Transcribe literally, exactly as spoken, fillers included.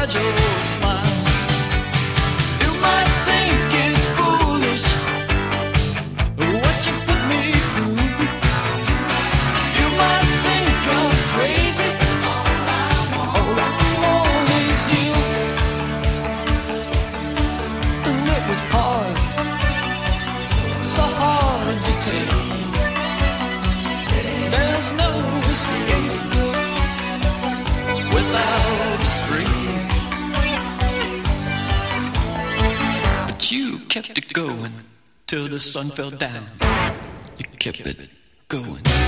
hide your smile. You might think it's foolish what you put me through. You might think I'm crazy. All I want is you. And it was hard, so hard to take. There's no escape without a scream. But you kept it going till the sun fell down. You kept it going.